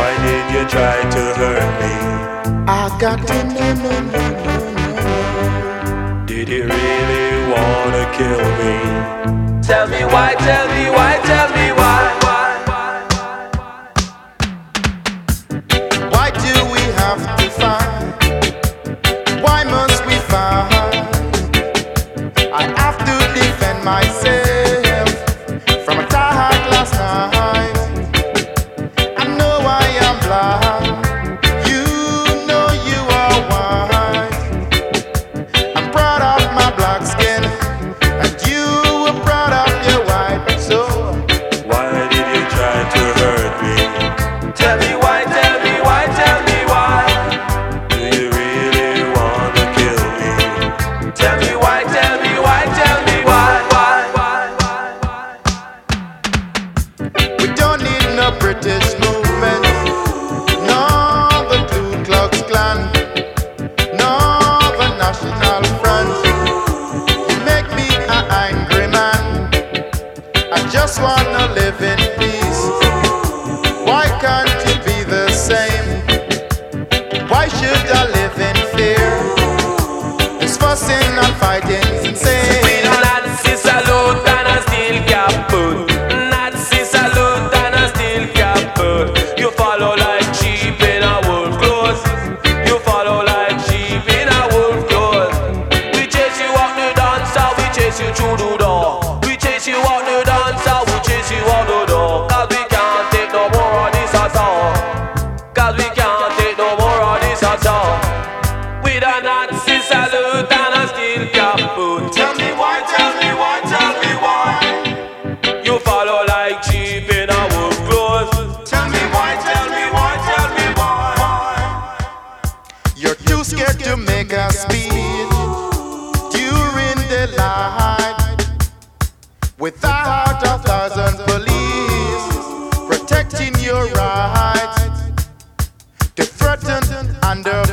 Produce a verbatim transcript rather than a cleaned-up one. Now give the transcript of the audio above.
Why did you try to hurt me? I got to know, no, no, no, no. Did you really wanna kill me? Tell me why, tell me why, tell me why. Why do we have to fight? Why must we fight? I have to defend myself from a tired last night. I know I am blind. You know you are white. I'm proud of my black skin, and you were proud of your white. So why did you try to hurt me? Tell me why, tell me why, tell me why. Do you really wanna kill me? Tell me why, tell me why, tell me why, why, why. we don't need no British movement, no the Ku Klux Klan, no the National Front. You make me an angry man. I just wanna live in peace. Why can't you be the same? Why should I live in fear? This fussing and fighting's We insane. don't Nazi salute and a steel cap put. Nazi salute and a steel cap put. You follow like sheep in a wolf clothes. You follow like sheep in a wolf clothes. We chase you out the dancer, we chase you through the door. We chase you out the dancer, we chase you out the door. Cause we can't take no more of this at all. Cause we can't take no more of this at all. With a Nazi salute and a steel cap put. Tell me why, tell me why, tell me why. You follow like sheep in a wolf clothes. Tell me why, tell me why, tell me why. You're too scared to make a speed during the night. Without a thousand police protecting your rights, to threaten under